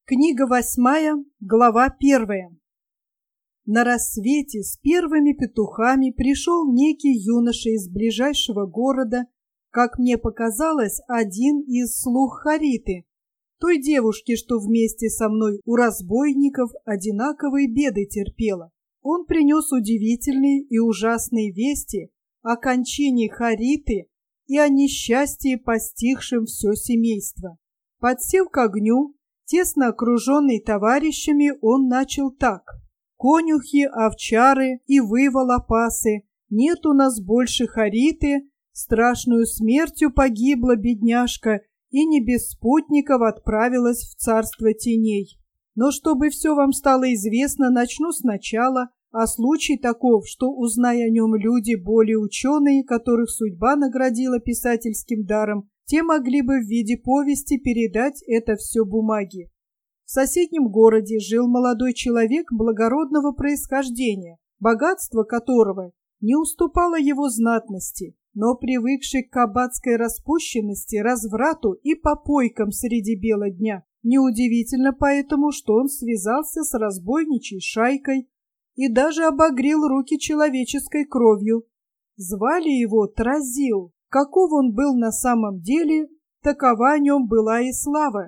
Книга 8, глава 1. На рассвете с первыми петухами пришел некий юноша из ближайшего города, как мне показалось, один из слуг Хариты, той девушки, что вместе со мной у разбойников одинаковые беды терпела. Он принес удивительные и ужасные вести о кончине Хариты и о несчастье, постигшем все семейство. Подсев к огню, тесно окруженный товарищами, он начал так: «Конюхи, овчары и вы, волопасы, нет у нас больше Хариты, страшную смертью погибла бедняжка и не без спутников отправилась в царство теней. Но чтобы все вам стало известно, начну сначала, а случай таков, что, узная о нем люди более ученые, которых судьба наградила писательским даром, те могли бы в виде повести передать это все бумаге. В соседнем городе жил молодой человек благородного происхождения, богатство которого не уступало его знатности, но привыкший к кабацкой распущенности, разврату и попойкам среди бела дня. Неудивительно поэтому, что он связался с разбойничьей шайкой и даже обогрел руки человеческой кровью. Звали его Тразил. Каков он был на самом деле, такова о нем была и слава.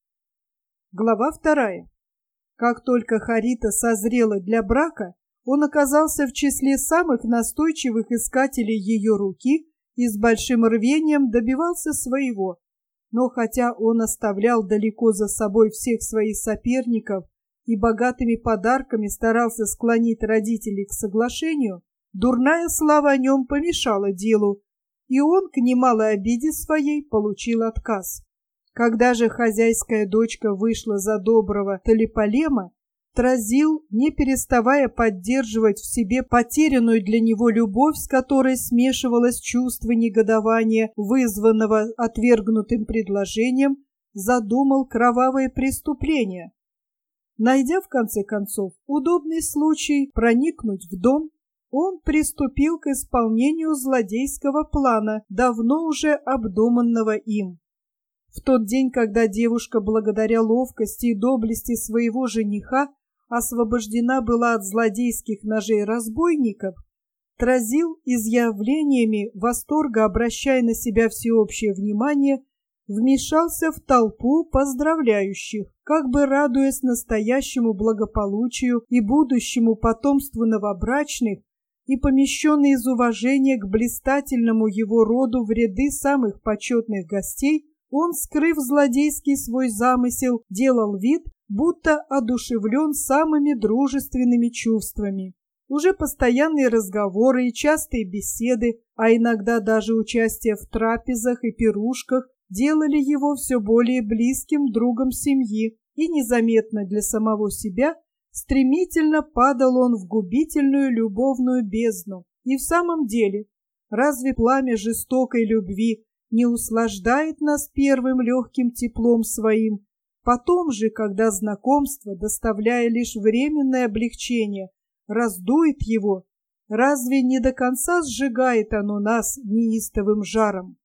Глава 2. Как только Харита созрела для брака, он оказался в числе самых настойчивых искателей ее руки и с большим рвением добивался своего. Но хотя он оставлял далеко за собой всех своих соперников и богатыми подарками старался склонить родителей к соглашению, дурная слава о нем помешала делу, и он к немалой обиде своей получил отказ. Когда же хозяйская дочка вышла за доброго Талипалема, Тразил, не переставая поддерживать в себе потерянную для него любовь, с которой смешивалось чувство негодования, вызванного отвергнутым предложением, задумал кровавое преступление. Найдя в конце концов удобный случай проникнуть в дом, он приступил к исполнению злодейского плана, давно уже обдуманного им. В тот день, когда девушка, благодаря ловкости и доблести своего жениха, освобождена была от злодейских ножей разбойников, Тразил, изъявлениями восторга обращая на себя всеобщее внимание, вмешался в толпу поздравляющих, как бы радуясь настоящему благополучию и будущему потомству новобрачных, и помещенный из уважения к блистательному его роду в ряды самых почетных гостей, он, скрыв злодейский свой замысел, делал вид, будто одушевлен самыми дружественными чувствами. Уже постоянные разговоры и частые беседы, а иногда даже участие в трапезах и пирушках делали его все более близким другом семьи, и незаметно для самого себя стремительно падал он в губительную любовную бездну. И в самом деле, разве пламя жестокой любви не услаждает нас первым легким теплом своим? Потом же, когда знакомство, доставляя лишь временное облегчение, раздует его, разве не до конца сжигает оно нас неистовым жаром?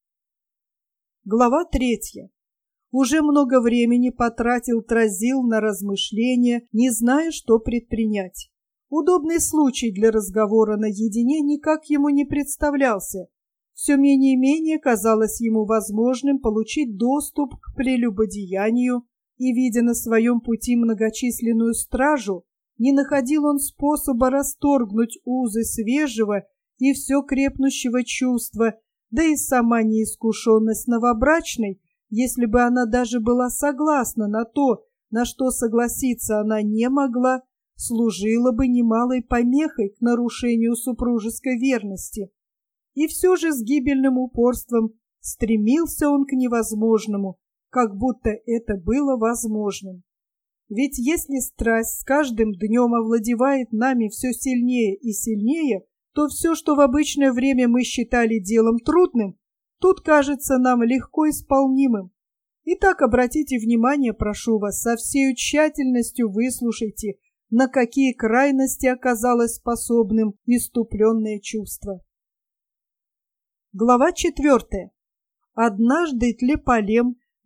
Глава 3. Уже много времени потратил Тразил на размышления, не зная, что предпринять. Удобный случай для разговора наедине никак ему не представлялся. Все менее и менее казалось ему возможным получить доступ к прелюбодеянию, и, видя на своем пути многочисленную стражу, не находил он способа расторгнуть узы свежего и все крепнущего чувства, да и сама неискушенность новобрачной, если бы она даже была согласна на то, на что согласиться она не могла, служила бы немалой помехой к нарушению супружеской верности. И все же с гибельным упорством стремился он к невозможному, как будто это было возможным. Ведь если страсть с каждым днем овладевает нами все сильнее и сильнее, то все, что в обычное время мы считали делом трудным, тут кажется нам легко исполнимым. Итак, обратите внимание, прошу вас, со всей тщательностью выслушайте, на какие крайности оказалось способным исступленное чувство. Глава 4. Однажды Тлепалем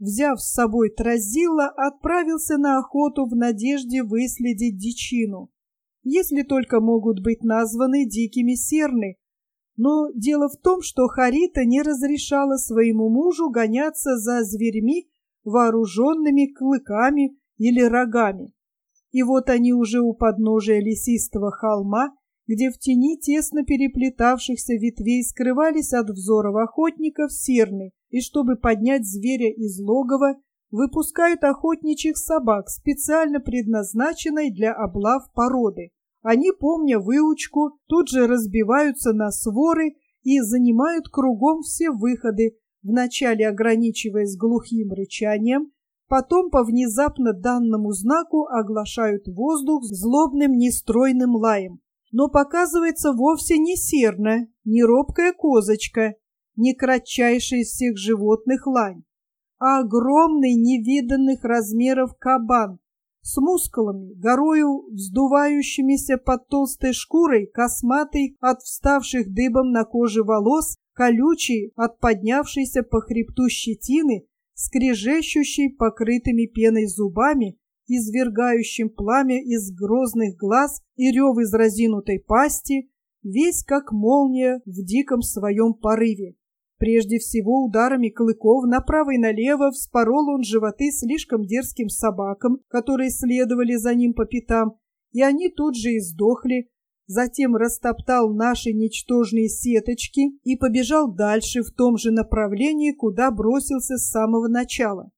взяв с собой Тразила, отправился на охоту в надежде выследить дичину, если только могут быть названы дикими серны. Но дело в том, что Харита не разрешала своему мужу гоняться за зверьми, вооруженными клыками или рогами. И вот они уже у подножия лесистого холма, где в тени тесно переплетавшихся ветвей скрывались от взоров охотников серны, и чтобы поднять зверя из логова, выпускают охотничьих собак, специально предназначенной для облав породы. Они, помня выучку, тут же разбиваются на своры и занимают кругом все выходы, вначале ограничиваясь глухим рычанием, потом по внезапно данному знаку оглашают воздух злобным нестройным лаем. Но показывается вовсе не серна, не робкая козочка, не кратчайший из всех животных лань, а огромный невиданных размеров кабан с мускулами, горою вздувающимися под толстой шкурой, косматый от вставших дыбом на коже волос, колючий от поднявшейся по хребту щетины, скрежещущий покрытыми пеной зубами, извергающим пламя из грозных глаз и рев из разинутой пасти, весь как молния в диком своем порыве. Прежде всего ударами клыков направо и налево вспорол он животы слишком дерзким собакам, которые следовали за ним по пятам, и они тут же издохли. Затем растоптал наши ничтожные сеточки и побежал дальше в том же направлении, куда бросился с самого начала.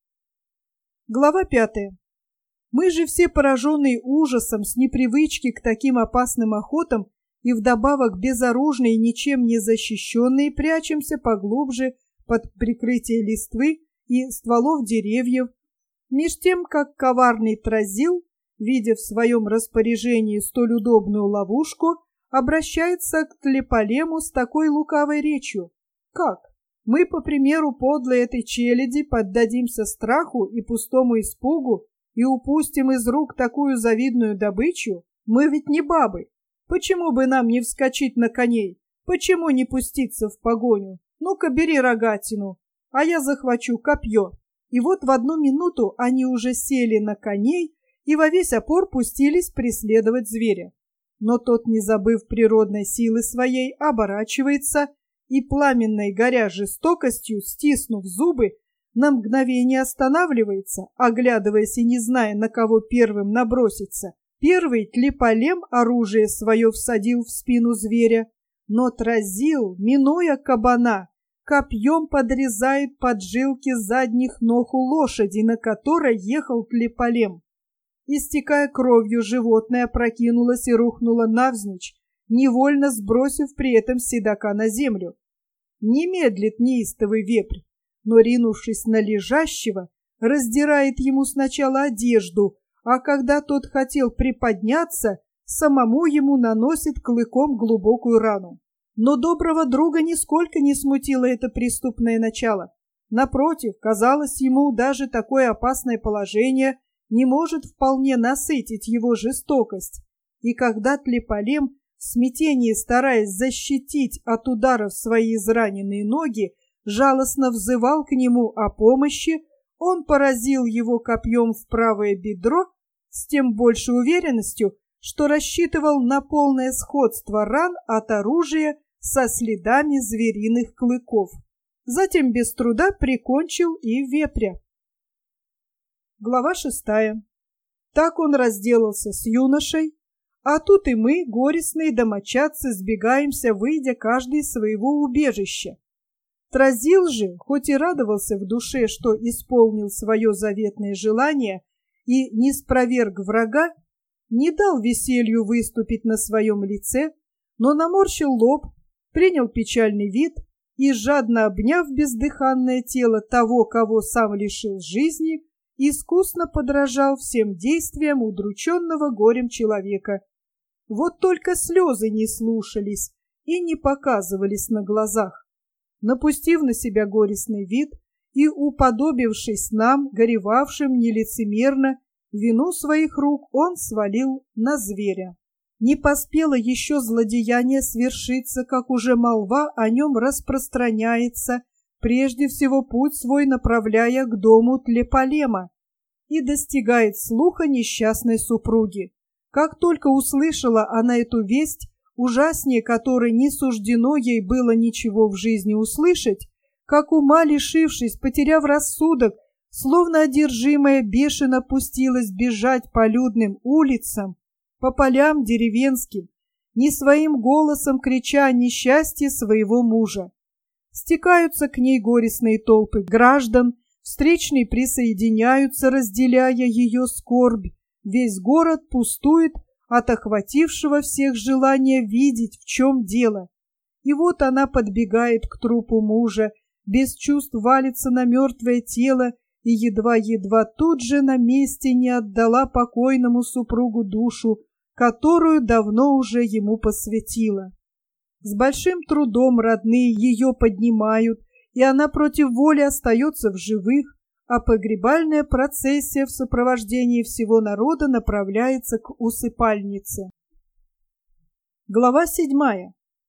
Глава 5. Мы же все, пораженные ужасом с непривычки к таким опасным охотам, и вдобавок безоружные и ничем не защищенные, прячемся поглубже под прикрытие листвы и стволов деревьев, меж тем, как коварный Тразил, видя в своем распоряжении столь удобную ловушку, обращается к Тлеполему с такой лукавой речью. Как? Мы, по примеру подлой этой челяди, поддадимся страху и пустому испугу и упустим из рук такую завидную добычу? Мы ведь не бабы. Почему бы нам не вскочить на коней? Почему не пуститься в погоню? Ну-ка, бери рогатину, а я захвачу копье. И вот в одну минуту они уже сели на коней и во весь опор пустились преследовать зверя. Но тот, не забыв природной силы своей, оборачивается и, пламенной горя жестокостью, стиснув зубы, на мгновение останавливается, оглядываясь и не зная, на кого первым наброситься. Первый Тлеполем оружие свое всадил в спину зверя, но Тразил, минуя кабана, копьем подрезает поджилки задних ног у лошади, на которой ехал Тлеполем. Истекая кровью, животное опрокинулось и рухнуло навзничь, невольно сбросив при этом седока на землю. Не медлит неистовый вепрь, но, ринувшись на лежащего, раздирает ему сначала одежду, а когда тот хотел приподняться, самому ему наносит клыком глубокую рану. Но доброго друга нисколько не смутило это преступное начало. Напротив, казалось ему, даже такое опасное положение не может вполне насытить его жестокость. И когда Тлеполем, в смятении стараясь защитить от ударов свои израненные ноги, жалостно взывал к нему о помощи, он поразил его копьем в правое бедро с тем большей уверенностью, что рассчитывал на полное сходство ран от оружия со следами звериных клыков. Затем без труда прикончил и вепря. Глава 6. Так он разделался с юношей, а тут и мы, горестные домочадцы, сбегаемся, выйдя каждый из своего убежища. Тразил же, хоть и радовался в душе, что исполнил свое заветное желание и не спроверг врага, не дал веселью выступить на своем лице, но наморщил лоб, принял печальный вид и, жадно обняв бездыханное тело того, кого сам лишил жизни, искусно подражал всем действиям удрученного горем человека. Вот только слезы не слушались и не показывались на глазах. Напустив на себя горестный вид и уподобившись нам, горевавшим нелицемерно, вину своих рук он свалил на зверя. Не поспело еще злодеяние свершиться, как уже молва о нем распространяется, прежде всего путь свой направляя к дому Тлеполема, и достигает слуха несчастной супруги. Как только услышала она эту весть, ужаснее которой не суждено ей было ничего в жизни услышать, как ума лишившись, потеряв рассудок, словно одержимая бешено пустилась бежать по людным улицам, по полям деревенским, не своим голосом крича о несчастье своего мужа. Стекаются к ней горестные толпы граждан, встречные присоединяются, разделяя ее скорбь. Весь город пустует от охватившего всех желания видеть, в чем дело. И вот она подбегает к трупу мужа, без чувств валится на мертвое тело и едва-едва тут же на месте не отдала покойному супругу душу, которую давно уже ему посвятила. С большим трудом родные ее поднимают, и она против воли остается в живых, а погребальная процессия в сопровождении всего народа направляется к усыпальнице. Глава 7.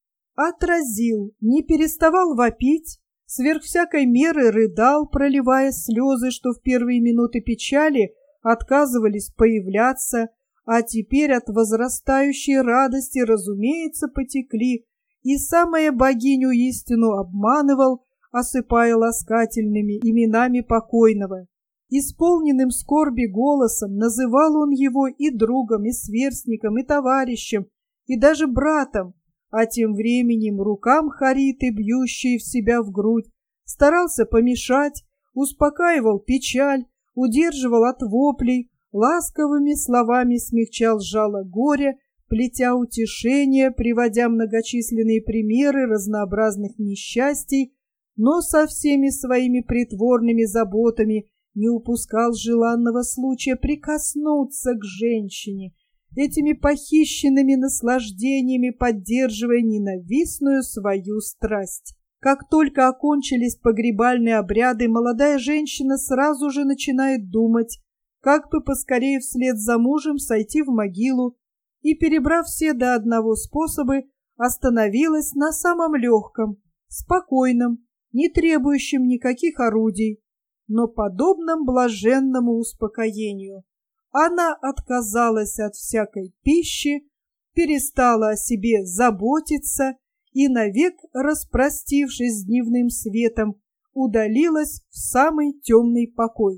Отразил, не переставал вопить, сверх всякой меры рыдал, проливая слезы, что в первые минуты печали отказывались появляться, а теперь от возрастающей радости, разумеется, потекли, и самая богиню истину обманывал, осыпая ласкательными именами покойного. Исполненным скорби голосом называл он его и другом, и сверстником, и товарищем, и даже братом, а тем временем рукам Хариты, бьющие в себя в грудь, старался помешать, успокаивал печаль, удерживал от воплей, ласковыми словами смягчал жало горя, плетя утешения, приводя многочисленные примеры разнообразных несчастий, но со всеми своими притворными заботами не упускал желанного случая прикоснуться к женщине, этими похищенными наслаждениями поддерживая ненавистную свою страсть. Как только окончились погребальные обряды, молодая женщина сразу же начинает думать, как бы поскорее вслед за мужем сойти в могилу, и, перебрав все до одного способы, остановилась на самом легком, спокойном, не требующем никаких орудий, но подобном блаженному успокоению. Она отказалась от всякой пищи, перестала о себе заботиться и, навек распростившись с дневным светом, удалилась в самый темный покой.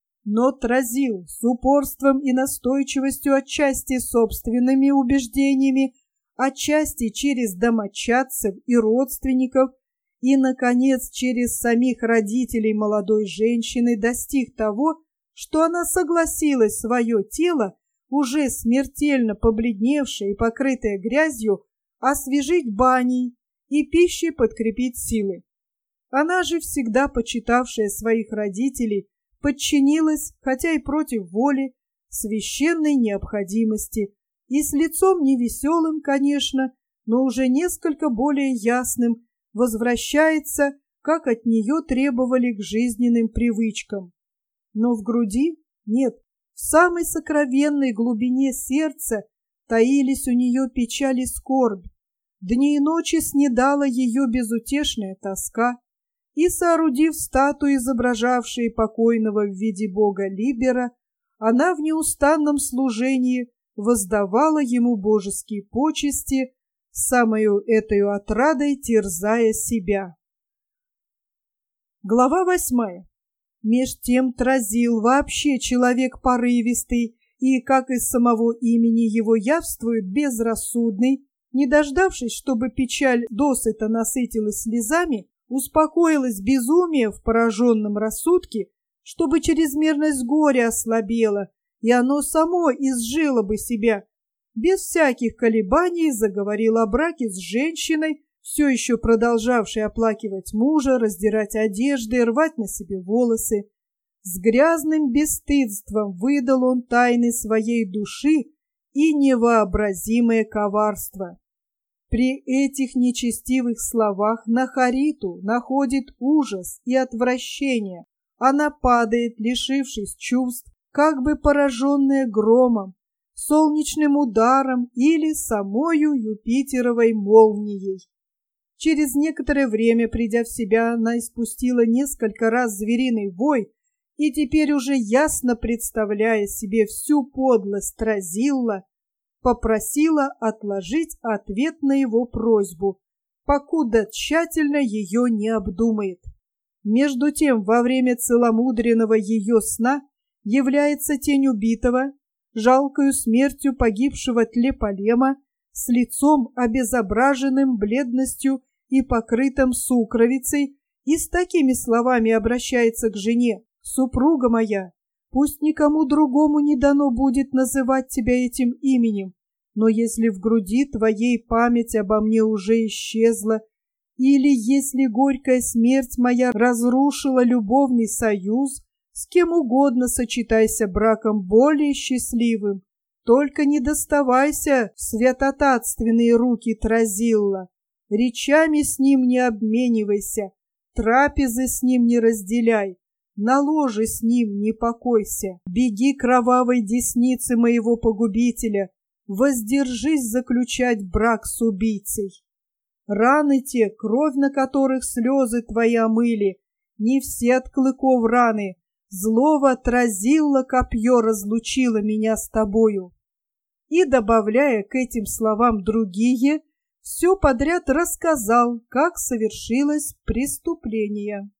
Но Тразил с упорством и настойчивостью отчасти собственными убеждениями, отчасти через домочадцев и родственников, и, наконец, через самих родителей молодой женщины достиг того, что она согласилась свое тело, уже смертельно побледневшее и покрытое грязью, освежить баней и пищей подкрепить силы. Она же, всегда почитавшая своих родителей, подчинилась, хотя и против воли, священной необходимости, и с лицом невеселым, конечно, но уже несколько более ясным, возвращается, как от нее требовали, к жизненным привычкам. Но в груди, нет, в самой сокровенной глубине сердца таились у нее печаль и скорбь. Дни и ночи снедала ее безутешная тоска, и, соорудив статуи, изображавшие покойного в виде бога Либера, она в неустанном служении воздавала ему божеские почести, самою этою отрадой терзая себя. Глава 8. Меж тем Тразил, вообще человек порывистый и, как из самого имени его явствует, безрассудный, не дождавшись, чтобы печаль досыта насытилась слезами, успокоилось безумие в пораженном рассудке, чтобы чрезмерность горя ослабела, и оно само изжило бы себя, без всяких колебаний заговорил о браке с женщиной, все еще продолжавшей оплакивать мужа, раздирать одежды, рвать на себе волосы. С грязным бесстыдством выдал он тайны своей души и невообразимое коварство. При этих нечестивых словах на Хариту находит ужас и отвращение. Она падает, лишившись чувств, как бы пораженная громом, солнечным ударом или самою Юпитеровой молнией. Через некоторое время, придя в себя, она испустила несколько раз звериный вой, и теперь уже ясно представляя себе всю подлость Тразилла, попросила отложить ответ на его просьбу, покуда тщательно ее не обдумает. Между тем, во время целомудренного ее сна является тень убитого, жалкою смертью погибшего Тлеполема, с лицом обезображенным бледностью и покрытым сукровицей, и с такими словами обращается к жене: «Супруга моя, пусть никому другому не дано будет называть тебя этим именем, но если в груди твоей память обо мне уже исчезла, или если горькая смерть моя разрушила любовный союз, с кем угодно сочетайся браком более счастливым, только не доставайся в святотатственные руки Тразилла, речами с ним не обменивайся, трапезы с ним не разделяй, на ложе с ним не покойся, беги кровавой десницы моего погубителя, воздержись заключать брак с убийцей. Раны те, кровь на которых слезы твои омыли, не все от клыков раны, злого Тразилла копье разлучило меня с тобою». И, добавляя к этим словам другие, все подряд рассказал, как совершилось преступление.